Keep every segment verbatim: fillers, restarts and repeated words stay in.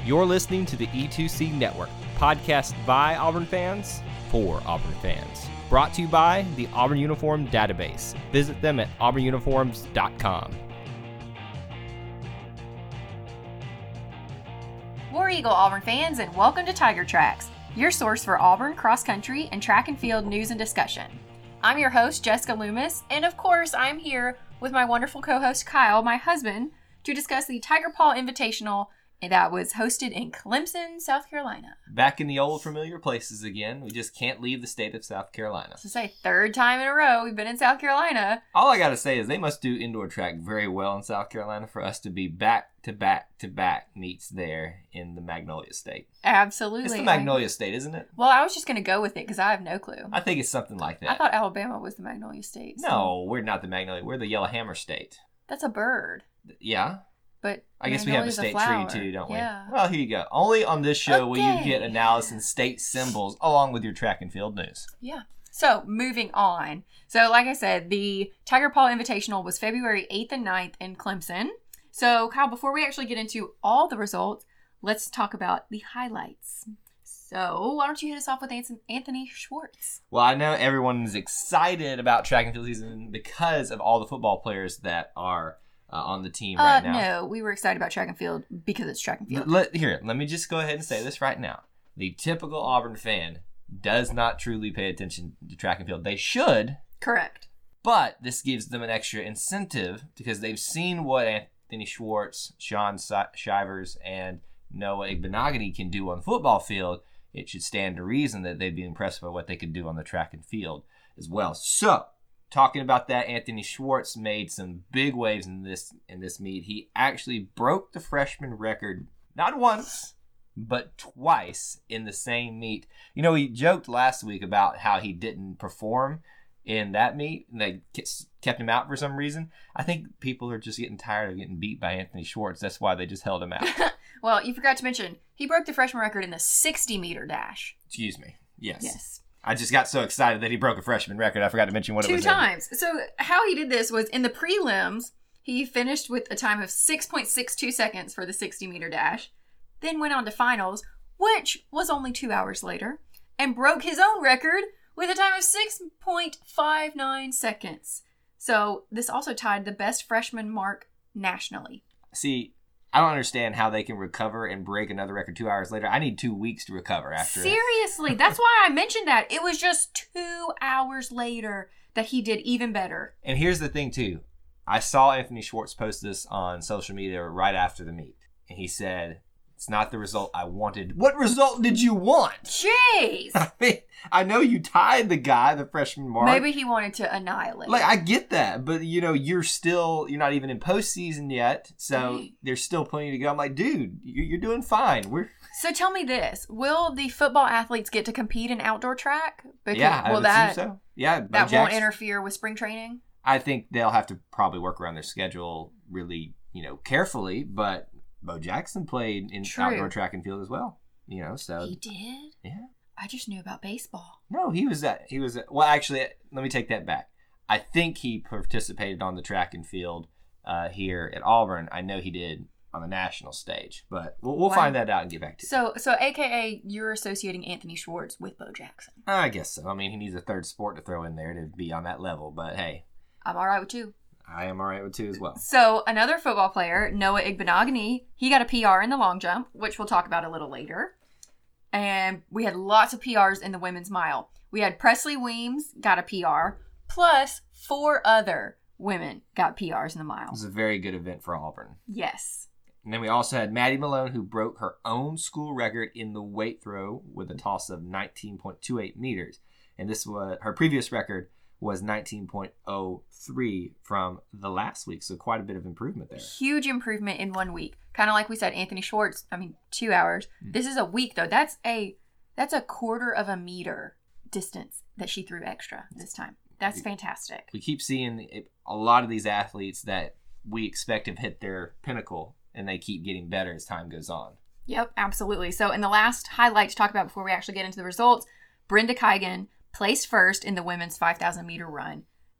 You're listening to the E two C Network, podcast by Auburn fans for Auburn fans. Brought to you by the Auburn Uniform Database. Visit them at auburn uniforms dot com. War Eagle Auburn fans, and welcome to Tiger Tracks, your source for Auburn cross country and track and field news and discussion. I'm your host, Jessica Loomis, and of course, I'm here with my wonderful co-host, Kyle, my husband, to discuss the Tiger Paw Invitational that was hosted in Clemson, South Carolina. Back in the old familiar places again. We just can't leave the state of South Carolina. To say third time in a row we've been in South Carolina. All I gotta say is they must do indoor track very well in South Carolina for us to be back to back to back meets there in the Magnolia State. Absolutely. It's the Magnolia State, isn't it? Well, I was just going to go with it because I have no clue. I think it's something like that. I thought Alabama was the Magnolia State. So. No, we're not the Magnolia. We're the Yellowhammer State. That's a bird. Yeah. But I guess we have a state a tree too, don't we? Yeah. Well, here you go. Only on this show okay. will you get analysis and state symbols along with your track and field news. Yeah. So, moving on. So, like I said, the Tiger Paw Invitational was February eighth and ninth in Clemson. So, Kyle, before we actually get into all the results, let's talk about the highlights. So, why don't you hit us off with Anthony Schwartz? Well, I know everyone's excited about track and field season because of all the football players that are uh, on the team right uh, now. No, we were excited about track and field because it's track and field. Let, here, let me just go ahead and say this right now. The typical Auburn fan does not truly pay attention to track and field. They should. Correct. But this gives them an extra incentive because they've seen what Anthony Schwartz, Sean Shivers, and Noah Igbenogany can do on the football field. It should stand to reason that they'd be impressed by what they could do on the track and field as well. So, talking about that, Anthony Schwartz made some big waves in this in this meet. He actually broke the freshman record not once, but twice in the same meet. You know, he joked last week about how he didn't perform in that meet, and they kept him out for some reason. I think people are just getting tired of getting beat by Anthony Schwartz. That's why they just held him out. Well, you forgot to mention, he broke the freshman record in the sixty-meter dash. Excuse me. Yes. Yes. I just got so excited that he broke a freshman record, I forgot to mention what Two it was. Two times. In. So how he did this was, in the prelims, he finished with a time of six point six two seconds for the sixty-meter dash, then went on to finals, which was only two hours later, and broke his own record with a time of six point five nine seconds. So this also tied the best freshman mark nationally. See, I don't understand how they can recover and break another record two hours later. I need two weeks to recover after. Seriously, that's why I mentioned that. It was just two hours later that he did even better. And here's the thing, too. I saw Anthony Schwartz post this on social media right after the meet. And he said, it's not the result I wanted. What result did you want? Jeez. I mean, I know you tied the guy, the freshman mark. Maybe he wanted to annihilate. Like, I get that, but, you know, you're still, you're not even in postseason yet, so right. There's still plenty to go. I'm like, dude, you're doing fine. We're So tell me this. Will the football athletes get to compete in outdoor track? Because, yeah, I will would that, assume so. Yeah, Bo that Jackson, won't interfere with spring training? I think they'll have to probably work around their schedule really, you know, carefully, but Bo Jackson played in True. outdoor track and field as well, you know, so. He did? Yeah. I just knew about baseball. No, he was at, he was at, well, actually, let me take that back. I think he participated on the track and field uh, here at Auburn. I know he did on the national stage, but we'll, we'll wow. find that out and get back to you. So, so A K A, you're associating Anthony Schwartz with Bo Jackson. I guess so. I mean, he needs a third sport to throw in there to be on that level, but hey. I'm all right with two. I am all right with two as well. So, another football player, Noah Igbenogany, he got a P R in the long jump, which we'll talk about a little later. And we had lots of P Rs in the women's mile. We had Presley Weems got a P R, plus four other women got P Rs in the mile. It was a very good event for Auburn. Yes. And then we also had Maddie Malone, who broke her own school record in the weight throw with a toss of nineteen point two eight meters. And this was her previous record was nineteen point oh three from the last week. So quite a bit of improvement there. Huge improvement in one week. Kind of like we said, Anthony Schwartz, I mean, two hours. Mm-hmm. This is a week, though. That's a that's a quarter of a meter distance that she threw extra this time. That's fantastic. We keep seeing a lot of these athletes that we expect have hit their pinnacle, and they keep getting better as time goes on. Yep, absolutely. So in the last highlight to talk about before we actually get into the results, Brenda Kigan placed first in the women's five thousand meter run.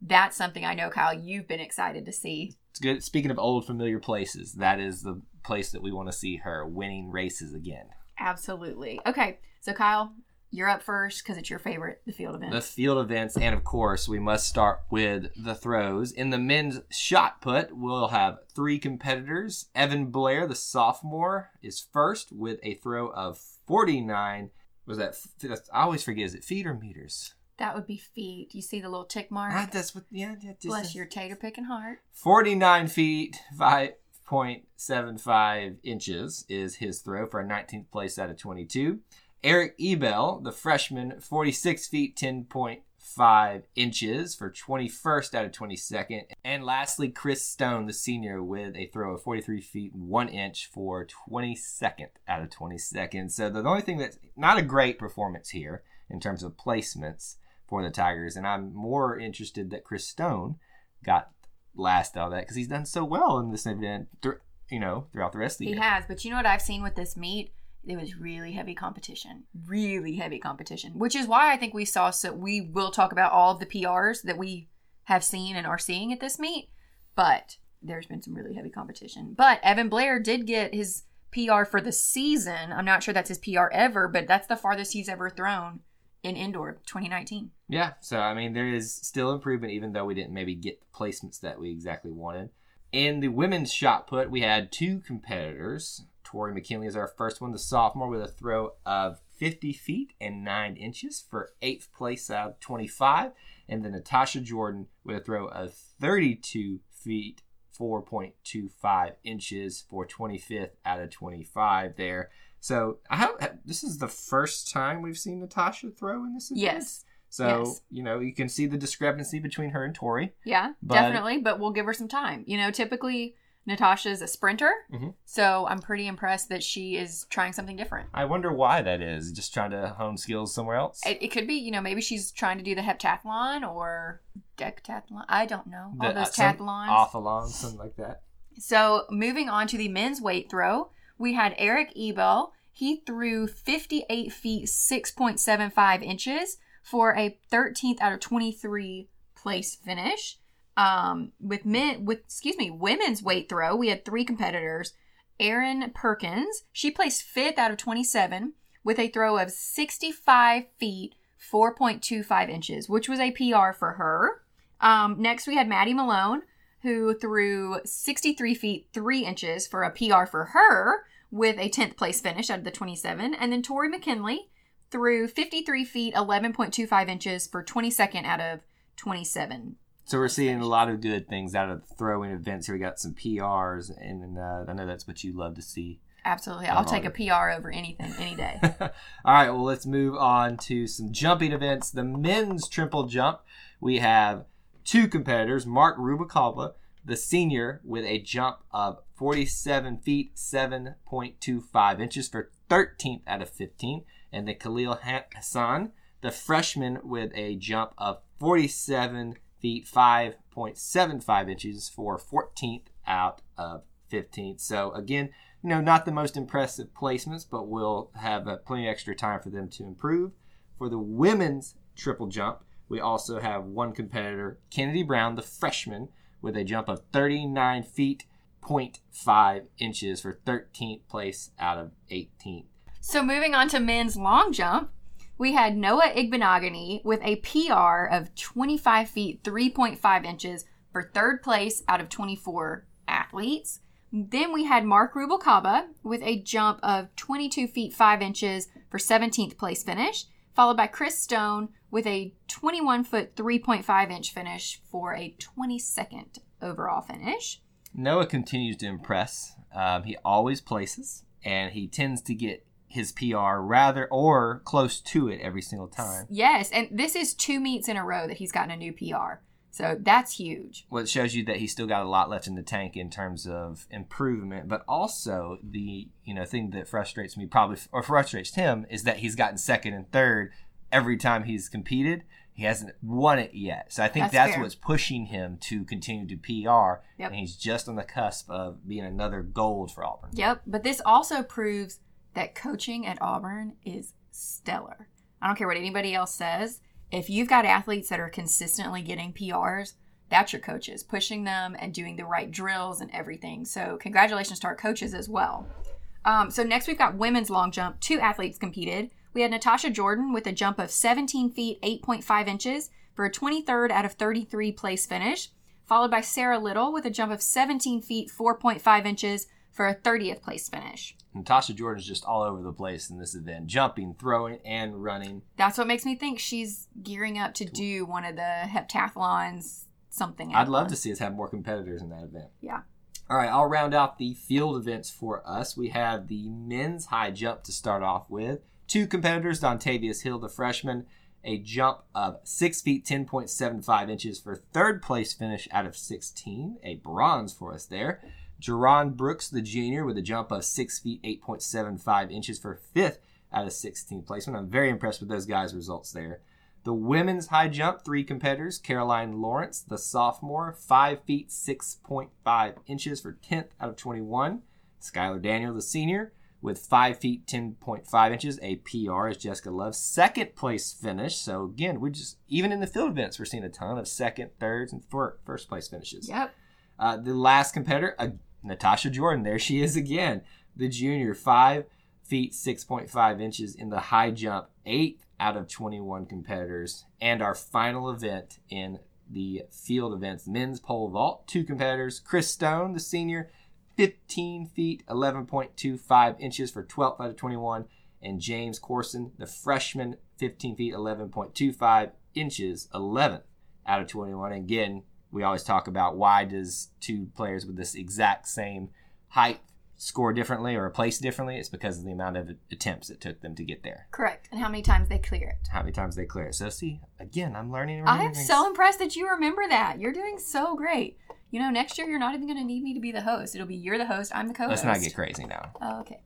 that's something I know, Kyle, you've been excited to see. It's good. Speaking of old familiar places, that is the place that we want to see her winning races again. Absolutely. Okay, so Kyle, you're up first because it's your favorite, the field events. The field events, and of course, we must start with the throws. In the men's shot put, we'll have three competitors. Evan Blair, the sophomore, is first with a throw of forty-nine. Was that? I always forget. Is it feet or meters? That would be feet. You see the little tick mark? Ah, that's what. Yeah. yeah just, Bless your tater picking heart. Forty-nine feet, five point seven five inches is his throw for a nineteenth place out of twenty-two. Eric Ebel, the freshman, forty-six feet, ten point five inches for twenty-first out of twenty-second. And lastly, Chris Stone, the senior, with a throw of forty-three feet, one inch for twenty-second out of twenty-second. So the only thing that's not a great performance here in terms of placements for the Tigers. And I'm more interested that Chris Stone got last out of that because he's done so well in this event, you know, throughout the rest of the he year. He has, but you know what I've seen with this meet? It was really heavy competition, really heavy competition, which is why I think we saw, so we will talk about all of the P Rs that we have seen and are seeing at this meet, but there's been some really heavy competition. But Evan Blair did get his P R for the season. I'm not sure that's his P R ever, but that's the farthest he's ever thrown in indoor, twenty nineteen. Yeah, so I mean, there is still improvement, even though we didn't maybe get the placements that we exactly wanted. In the women's shot put, we had two competitors. Tori McKinley is our first one, the sophomore, with a throw of fifty feet and nine inches for eighth place out of twenty-five. And then Natasha Jordan with a throw of thirty-two feet, four point two five inches for twenty-fifth out of twenty-five there. So I have, this is the first time we've seen Natasha throw in this event. Yes. So, yes. you know, you can see the discrepancy between her and Tori. Yeah, but... definitely. But we'll give her some time. You know, typically Natasha's a sprinter. Mm-hmm. So I'm pretty impressed that she is trying something different. I wonder why that is. Just trying to hone skills somewhere else? It, it could be, you know, maybe she's trying to do the heptathlon or decathlon. I don't know. The, All those uh, tathlons. Awthalons, something like that. So moving on to the men's weight throw, we had Eric Ebel. He threw fifty-eight feet, six point seven five inches for a thirteenth out of twenty-three place finish. Um, with men, with excuse me, women's weight throw, we had three competitors. Erin Perkins, she placed fifth out of twenty-seven with a throw of sixty-five feet, four point two five inches, which was a P R for her. Um, next, we had Maddie Malone, who threw sixty-three feet, three inches for a P R for her with a tenth place finish out of the twenty-seven. And then Tori McKinley threw fifty-three feet, eleven point two five inches for twenty-second out of twenty-seven. So we're seeing a lot of good things out of the throwing events here. We got some P Rs, and uh, I know that's what you love to see. Absolutely. I'll take a P R over anything, any day. All right, well, let's move on to some jumping events. The men's triple jump, we have two competitors. Mark Rubalcaba, the senior, with a jump of forty-seven feet, seven point two five inches for thirteenth out of fifteen. And then Khalil Hassan, the freshman, with a jump of forty-seven feet, five point seven five inches for fourteenth out of fifteenth. So again, you know, not the most impressive placements, but we'll have uh, plenty of extra time for them to improve. For the women's triple jump, we also have one competitor, Kennedy Brown, the freshman, with a jump of thirty-nine feet, zero point five inches for thirteenth place out of eighteenth. So moving on to men's long jump, we had Noah Igbenogany with a P R of twenty-five feet, three point five inches for third place out of twenty-four athletes. Then we had Mark Rubalcaba with a jump of twenty-two feet, five inches for seventeenth place finish, followed by Chris Stone with a twenty-one foot, three point five inch finish for a twenty-second overall finish. Noah continues to impress. Um, he always places, and he tends to get his P R rather or close to it every single time. Yes, and this is two meets in a row that he's gotten a new P R. So that's huge. Well, it shows you that he's still got a lot left in the tank in terms of improvement, but also the, you know, thing that frustrates me probably, or frustrates him, is that he's gotten second and third every time he's competed. He hasn't won it yet. So I think that's, that's what's pushing him to continue to P R, yep. And he's just on the cusp of being another gold for Auburn. Yep, but this also proves that coaching at Auburn is stellar. I don't care what anybody else says. if you've got athletes that are consistently getting P Rs, that's your coaches, pushing them and doing the right drills and everything. So congratulations to our coaches as well. Um, so next we've got women's long jump. Two athletes competed. We had Natasha Jordan with a jump of seventeen feet, eight point five inches for a twenty-third out of thirty-three place finish, followed by Sarah Little with a jump of seventeen feet, four point five inches for a thirtieth place finish. Natasha Jordan's just all over the place in this event, jumping, throwing, and running. That's what makes me think she's gearing up to do one of the heptathlons, something. I'd love to see us have more competitors in that event. Yeah. All right, I'll round out the field events for us. We have the men's high jump to start off with. Two competitors, Dontavius Hill, the freshman, a jump of six feet, ten point seven five inches for third place finish out of sixteen, a bronze for us there. Jerron Brooks, the junior, with a jump of six feet, eight point seven five inches for fifth out of sixteenth placement. I'm very impressed with those guys' results there. The women's high jump, three competitors. Caroline Lawrence, the sophomore, five feet, six point five inches for tenth out of twenty-one. Skylar Daniel, the senior, with five feet, ten point five inches, a P R, as Jessica loves. Second place finish. So, again, we just, even in the field events, we're seeing a ton of second, thirds, and fir- first place finishes. Yep. Uh, the last competitor, uh, Natasha Jordan. There she is again. The junior, five feet, six point five inches in the high jump, eighth out of twenty-one competitors. And our final event in the field events, men's pole vault, two competitors. Chris Stone, the senior, fifteen feet, eleven point two five inches for twelfth out of twenty-one. And James Corson, the freshman, fifteen feet, eleven point two five inches, eleventh out of twenty-one. And again, we always talk about why does two players with this exact same height score differently or place differently. It's because of the amount of attempts it took them to get there. Correct. And how many times they clear it. How many times they clear it. So see, again, I'm learning. And I'm things. so impressed that you remember that. You're doing so great. You know, next year you're not even going to need me to be the host. It'll be you're the host, I'm the co-host. Let's not get crazy now. Oh, okay.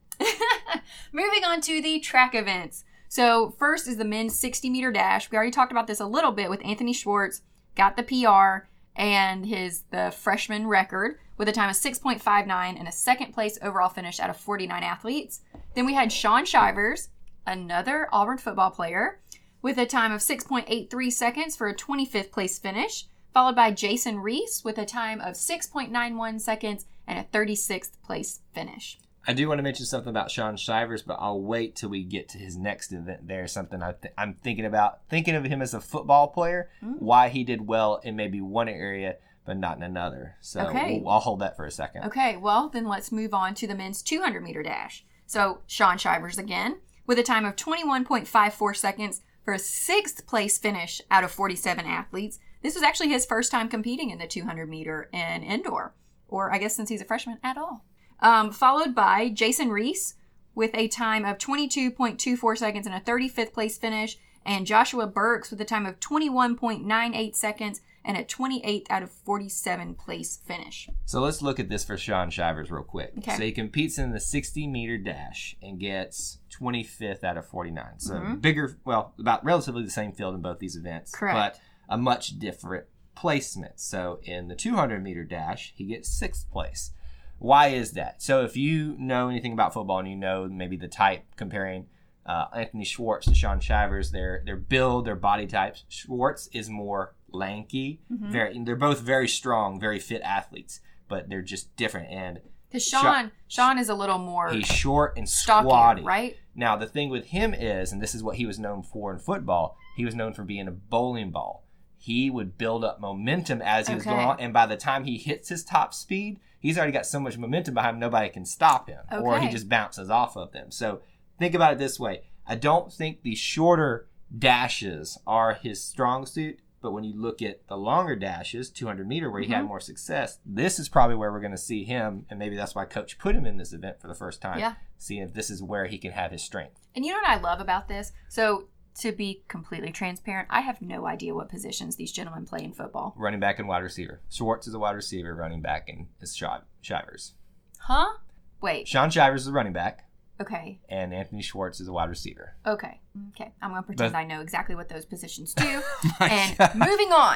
Moving on to the track events. So first is the men's sixty meter dash. We already talked about this a little bit with Anthony Schwartz. Got the P R and his the freshman record with a time of six point five nine and a second place overall finish out of forty-nine athletes. Then we had Sean Shivers, another Auburn football player, with a time of six point eight three seconds for a twenty-fifth place finish, followed by Jason Reese with a time of six point nine one seconds and a thirty-sixth place finish. I do want to mention something about Sean Shivers, but I'll wait till we get to his next event there. Something I th- I'm thinking about, thinking of him as a football player, mm. why he did well in maybe one area, but not in another. So okay. we'll, I'll hold that for a second. Okay, well, then let's move on to the men's two hundred meter dash. So Sean Shivers again, with a time of twenty-one point five four seconds for a sixth place finish out of forty-seven athletes. This was actually his first time competing in the two hundred meter in indoor, or I guess since he's a freshman at all. Um, followed by Jason Reese with a time of twenty-two point two four seconds and a thirty-fifth place finish, and Joshua Burks with a time of twenty-one point nine eight seconds and a twenty-eighth out of forty-seven place finish. So let's look at this for Sean Shivers real quick. Okay. So he competes in the sixty meter dash and gets twenty-fifth out of forty-nine. So mm-hmm. bigger, well, about relatively the same field in both these events. Correct. But a much different placement. So in the two hundred meter dash, he gets sixth place. Why is that? So if you know anything about football and you know maybe the type comparing uh, Anthony Schwartz to Sean Shivers, their their build, their body types. Schwartz is more lanky. Mm-hmm. Very, they're both very strong, very fit athletes, but they're just different. And because Sean, Sean is a little more he's short and stockier, squatty, right? Now the thing with him is, and this is what he was known for in football, he was known for being a bowling ball. He would build up momentum as he was okay. going on, and by the time he hits his top speed, he's already got so much momentum behind him, nobody can stop him, okay. or he just bounces off of them. So think about it this way. I don't think the shorter dashes are his strong suit, but when you look at the longer dashes, two hundred meter, where he mm-hmm. had more success, this is probably where we're going to see him, and maybe that's why Coach put him in this event for the first time, yeah. seeing if this is where he can have his strength. And you know what I love about this? So to be completely transparent, I have no idea what positions these gentlemen play in football. Running back and wide receiver. Schwartz is a wide receiver, running back, and is Shivers. Huh? Wait. Sean Shivers is a running back. Okay. And Anthony Schwartz is a wide receiver. Okay. Okay. I'm going to pretend but, I know exactly what those positions do. and God. Moving on.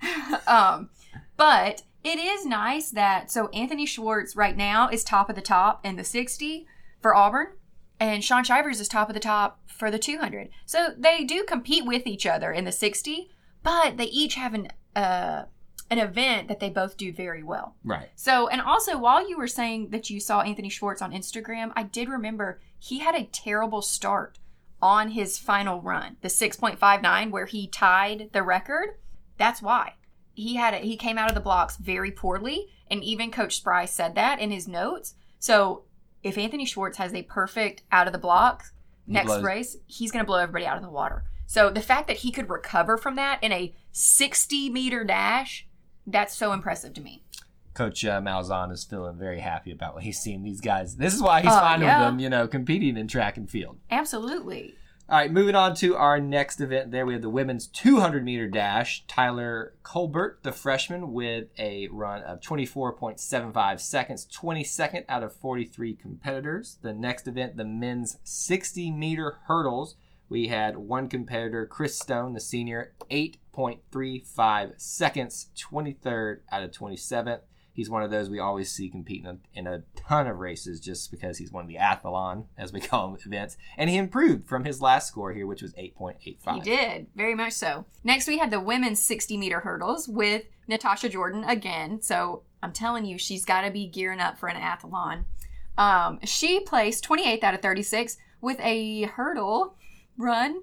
um, but it is nice that, so Anthony Schwartz right now is top of the top in the sixty for Auburn. And Shawn Shivers is top of the top for the two hundred. So they do compete with each other in the sixty, but they each have an uh, an event that they both do very well. Right. So, and also while you were saying that you saw Anthony Schwartz on Instagram, I did remember he had a terrible start on his final run, the six point five nine, where he tied the record. That's why. He had a, he came out of the blocks very poorly, and even Coach Spry said that in his notes. So if Anthony Schwartz has a perfect out of the blocks next blows. race, he's going to blow everybody out of the water. So the fact that he could recover from that in a sixty meter dash, that's so impressive to me. Coach uh, Malzahn is feeling very happy about what he's seeing these guys. This is why he's Uh, fine yeah. with them, you know, competing in track and field. Absolutely. All right, moving on to our next event there. We have the women's two hundred meter dash. Tyler Colbert, the freshman, with a run of twenty-four point seven five seconds, twenty-second out of forty-three competitors. The next event, the men's sixty meter hurdles. We had one competitor, Chris Stone, the senior, eight point three five seconds, twenty-third out of twenty-seventh. He's one of those we always see competing in a ton of races just because he's one of the athlon, as we call them, events. And he improved from his last score here, which was eight point eight five. He did, very much so. Next, we had the women's sixty meter hurdles with Natasha Jordan again. So I'm telling you, she's got to be gearing up for an athlon. Um, she placed twenty-eighth out of thirty-six with a hurdle run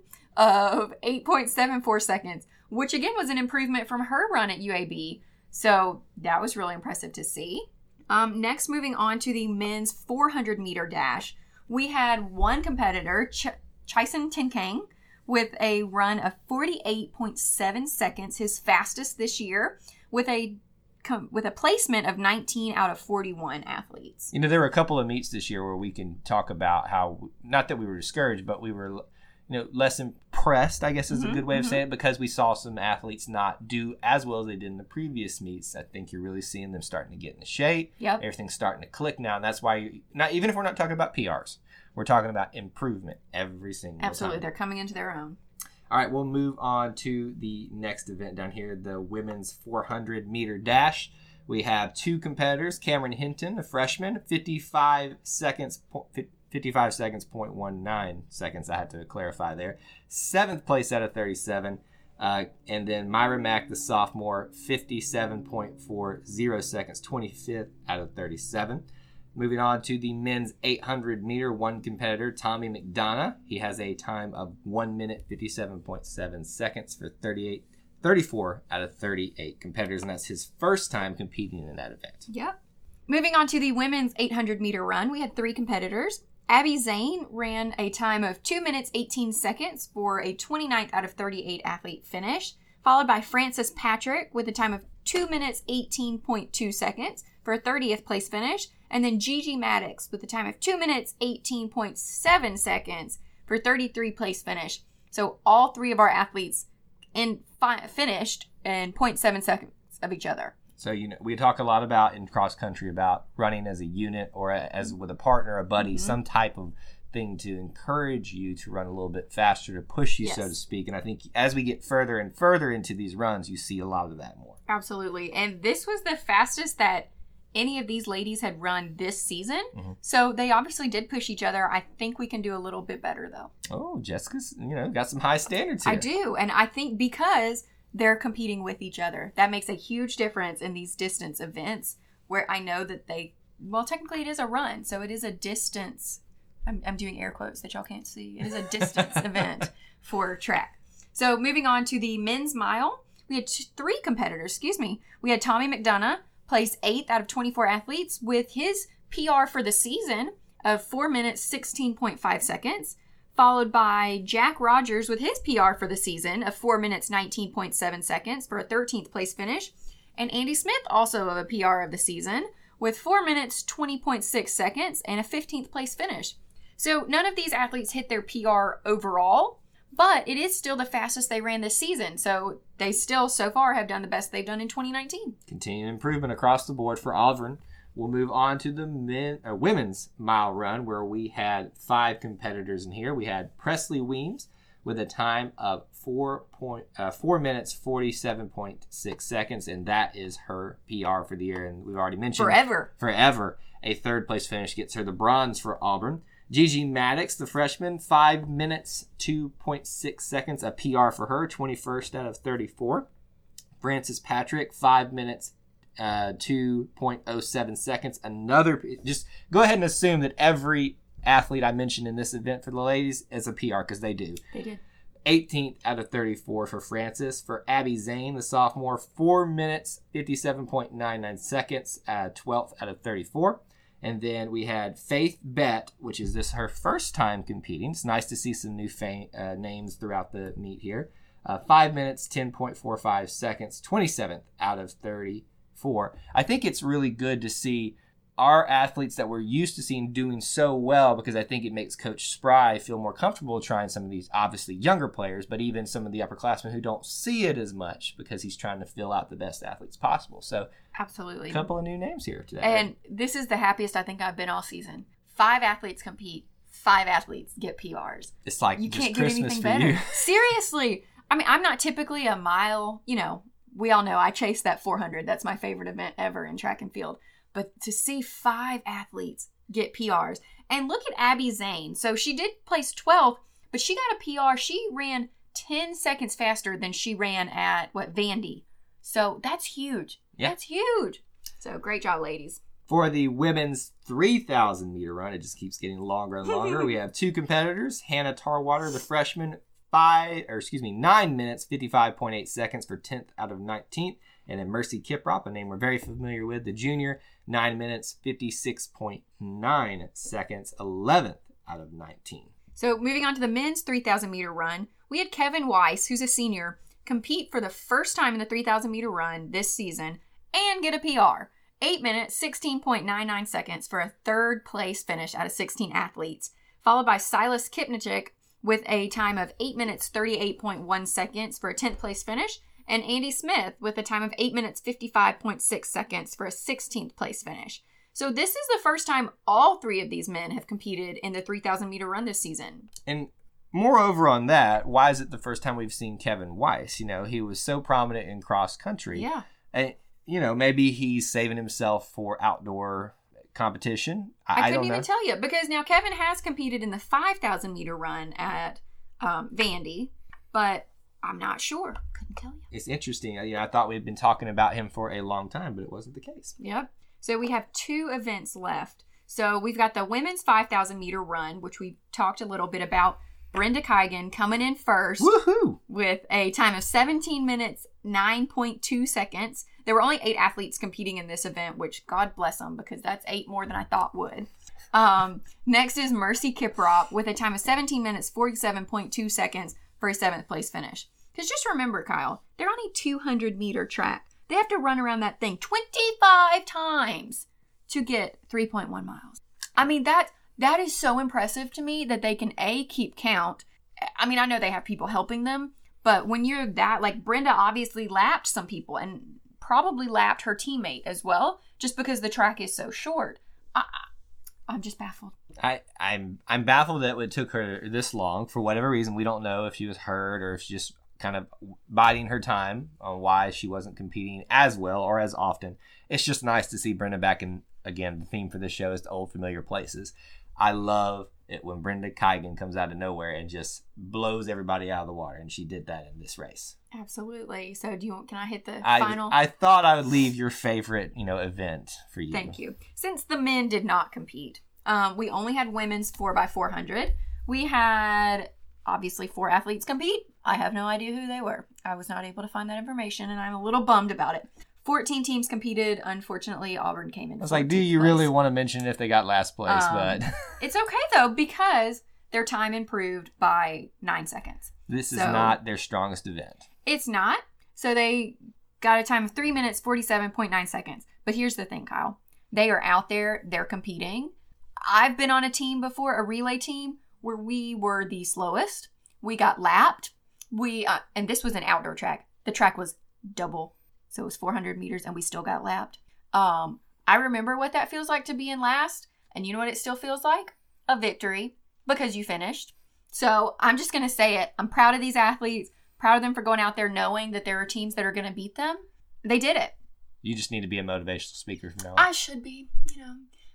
of eight point seven four seconds, which again was an improvement from her run at U A B. So that was really impressive to see. Um, next, moving on to the men's four hundred meter dash, we had one competitor, Ch- Chison Tenkang, with a run of forty-eight point seven seconds, his fastest this year, with a com- with a placement of nineteen out of forty-one athletes. You know, there were a couple of meets this year where we can talk about how, not that we were discouraged, but we were, you know, less impressed, I guess is Mm-hmm, a good way of mm-hmm. saying it, because we saw some athletes not do as well as they did in the previous meets. I think you're really seeing them starting to get into shape. Yep. Everything's starting to click now, and that's why, you, not even if we're not talking about P Rs, we're talking about improvement every single Absolutely. time. They're coming into their own. All right, we'll move on to the next event down here, the women's four hundred meter dash. We have two competitors, Cameron Hinton, a freshman, fifty-five seconds, fifty-five seconds, point one nine seconds, I had to clarify there. Seventh place out of thirty-seven. Uh, and then Myra Mack, the sophomore, fifty-seven point four zero seconds, twenty-fifth out of thirty-seven. Moving on to the men's eight hundred meter, one competitor, Tommy McDonough. He has a time of one minute, fifty-seven point seven seconds for thirty-eight, thirty-four out of thirty-eight competitors, and that's his first time competing in that event. Yep. Moving on to the women's eight hundred meter run, we had three competitors. Abby Zane ran a time of two minutes, eighteen seconds for a twenty-ninth out of thirty-eight athlete finish, followed by Frances Patrick with a time of two minutes, eighteen point two seconds for a thirtieth place finish, and then Gigi Maddox with a time of two minutes, eighteen point seven seconds for thirty-three place finish. So all three of our athletes in fi- finished in zero point seven seconds of each other. So, you know, we talk a lot about in cross country about running as a unit or a, as with a partner, a buddy, Mm-hmm. some type of thing to encourage you to run a little bit faster, to push you, Yes. so to speak. And I think as we get further and further into these runs, you see a lot of that more. Absolutely. And this was the fastest that any of these ladies had run this season. Mm-hmm. So they obviously did push each other. I think we can do a little bit better, though. Oh, Jessica's, you know, got some high standards here. I do. And I think because they're competing with each other, that makes a huge difference in these distance events where I know that they, well, technically it is a run. So it is a distance. I'm, I'm doing air quotes that y'all can't see. It is a distance event for track. So moving on to the men's mile, we had two, three competitors, excuse me. We had Tommy McDonough, placed eighth out of twenty-four athletes with his P R for the season of four minutes, sixteen point five seconds, followed by Jack Rogers with his P R for the season of four minutes, nineteen point seven seconds for a thirteenth place finish, and Andy Smith also of a P R of the season with four minutes, twenty point six seconds and a fifteenth place finish. So none of these athletes hit their P R overall, but it is still the fastest they ran this season. So they still, so far, have done the best they've done in twenty nineteen. Continued improvement across the board for Auburn. We'll move on to the men, uh, women's mile run, where we had five competitors in here. We had Presley Weems with a time of four point uh, four minutes forty-seven point six seconds, and that is her P R for the year. And we've already mentioned Forever. Forever. A third place finish gets her the bronze for Auburn. Gigi Maddox, the freshman, five minutes, two point six seconds, a P R for her, twenty-first out of thirty-four. Francis Patrick, five minutes, uh, two point oh seven seconds, another. Just go ahead and assume that every athlete I mentioned in this event for the ladies is a P R, because they do. They did. eighteenth out of thirty-four for Francis. For Abby Zane, the sophomore, four minutes, fifty-seven point nine nine seconds, uh, twelfth out of thirty-four. And then we had Faith Bett, which is this her first time competing. It's nice to see some new fa- uh, names throughout the meet here. Uh, five minutes, ten point four five seconds, twenty-seventh out of thirty-four. I think it's really good to see our athletes that we're used to seeing doing so well, because I think it makes Coach Spry feel more comfortable trying some of these obviously younger players, but even some of the upperclassmen who don't see it as much, because he's trying to fill out the best athletes possible. So absolutely, a couple of new names here today. And this is the happiest I think I've been all season. Five athletes compete, five athletes get P Rs. It's like you just can't Christmas get anything for better. you. Seriously. I mean, I'm not typically a mile, you know, we all know I chase that four hundred. That's my favorite event ever in track and field. But to see five athletes get P Rs. And look at Abby Zane. So she did place twelfth, but she got a P R. She ran ten seconds faster than she ran at, what, Vandy. So that's huge. Yeah. That's huge. So great job, ladies. For the women's three thousand meter run, it just keeps getting longer and longer. We have two competitors. Hannah Tarwater, the freshman, five, or excuse me, nine minutes, fifty-five point eight seconds for tenth out of nineteenth. And then Mercy Kiprop, a name we're very familiar with, the junior, nine minutes, fifty-six point nine seconds, eleventh out of nineteen. So moving on to the men's three thousand meter run, we had Kevin Weiss, who's a senior, compete for the first time in the three thousand meter run this season and get a P R. eight minutes, sixteen point nine nine seconds for a third place finish out of sixteen athletes, followed by Silas Kipnichik with a time of eight minutes, thirty-eight point one seconds for a tenth place finish, and Andy Smith with a time of eight minutes, fifty-five point six seconds for a sixteenth place finish. So this is the first time all three of these men have competed in the three thousand meter run this season. And moreover on that, why is it the first time we've seen Kevin Weiss? You know, he was so prominent in cross country. Yeah. And, you know, maybe he's saving himself for outdoor competition. I, I couldn't I don't even know. tell you, because now Kevin has competed in the five thousand meter run at um, Vandy, but I'm not sure. Couldn't tell you. It's interesting. You know, I thought we'd been talking about him for a long time, but it wasn't the case. Yep. So we have two events left. So we've got the women's five thousand meter run, which we talked a little bit about. Brenda Kigan coming in first. Woohoo! With a time of seventeen minutes, nine point two seconds. There were only eight athletes competing in this event, which God bless them, because that's eight more than I thought would. Um, next is Mercy Kiprop with a time of seventeen minutes, forty-seven point two seconds for a seventh place finish. Because just remember, Kyle, they're on a two hundred meter track. They have to run around that thing twenty-five times to get three point one miles. I mean, that that is so impressive to me that they can, A, keep count. I mean, I know they have people helping them, but when you're that, like Brenda obviously lapped some people and probably lapped her teammate as well, just because the track is so short. I, I'm just baffled. I, I'm I'm baffled that it took her this long. For whatever reason, we don't know if she was hurt or if she just kind of biding her time on why she wasn't competing as well or as often. It's just nice to see Brenda back in. Again, the theme for this show is the old familiar places. I love it when Brenda Kigan comes out of nowhere and just blows everybody out of the water, and she did that in this race. Absolutely. So do you want, can I hit the I, final? I thought I would leave your favorite, you know, event for you. Thank you. Since the men did not compete, um, we only had women's four by four hundred. We had obviously four athletes compete. I have no idea who they were. I was not able to find that information, and I'm a little bummed about it. fourteen teams competed. Unfortunately, Auburn came in. I was like, do you place. really want to mention if they got last place? Um, but it's okay, though, because their time improved by nine seconds. This is so, not their strongest event. It's not. So they got a time of three minutes, forty-seven point nine seconds. But here's the thing, Kyle. They are out there. They're competing. I've been on a team before, a relay team, where we were the slowest. We got lapped. We uh, and this was an outdoor track. The track was double. So it was four hundred meters, and we still got lapped. Um, I remember what that feels like to be in last. And you know what it still feels like? A victory, because you finished. So I'm just going to say it. I'm proud of these athletes. Proud of them for going out there knowing that there are teams that are going to beat them. They did it. You just need to be a motivational speaker from now on. I should be, you know.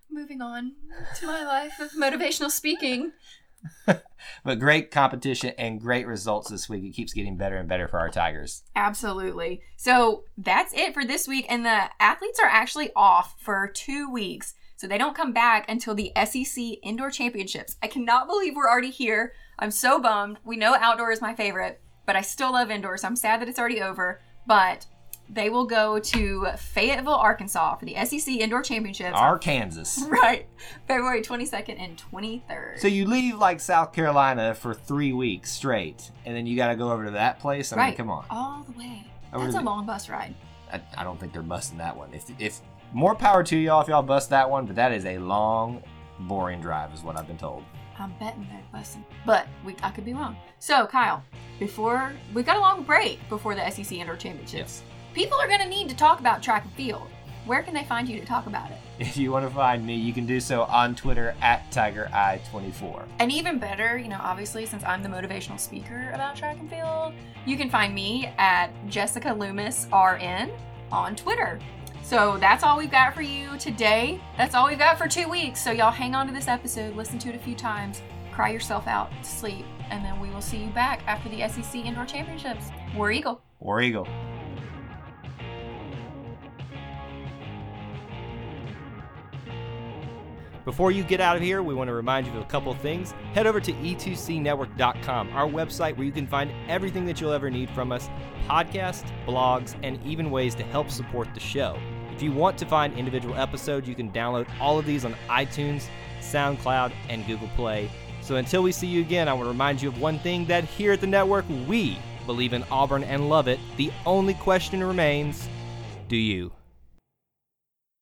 moving on to my life of motivational speaking. But great competition and great results this week. It keeps getting better and better for our Tigers. Absolutely. So that's it for this week. And the athletes are actually off for two weeks. So they don't come back until the S E C Indoor Championships. I cannot believe we're already here. I'm so bummed. We know outdoor is my favorite, but I still love indoor. So I'm sad that it's already over. But they will go to Fayetteville, Arkansas for the S E C Indoor Championships. Arkansas. Right. February twenty-second and twenty-third. So you leave like South Carolina for three weeks straight, and then you got to go over to that place? I right. mean, come on. All the way. Over That's a the- long bus ride. I, I don't think they're busting that one. If if more power to y'all if y'all bust that one, but that is a long, boring drive is what I've been told. I'm betting they're busting. But we, I could be wrong. So, Kyle, before we've got a long break before the S E C Indoor Championships. Yes. People are going to need to talk about track and field. Where can they find you to talk about it? If you want to find me, you can do so on Twitter at Tiger I twenty-four. And even better, you know, obviously, since I'm the motivational speaker about track and field, you can find me at Jessica Loomis R N on Twitter. So that's all we've got for you today. That's all we've got for two weeks. So y'all hang on to this episode, listen to it a few times, cry yourself out to sleep, and then we will see you back after the S E C Indoor Championships. War Eagle. War Eagle. Before you get out of here, we want to remind you of a couple of things. Head over to e two c network dot com, our website where you can find everything that you'll ever need from us, podcasts, blogs, and even ways to help support the show. If you want to find individual episodes, you can download all of these on iTunes, SoundCloud, and Google Play. So until we see you again, I want to remind you of one thing, that here at the network, we believe in Auburn and love it. The only question remains, do you?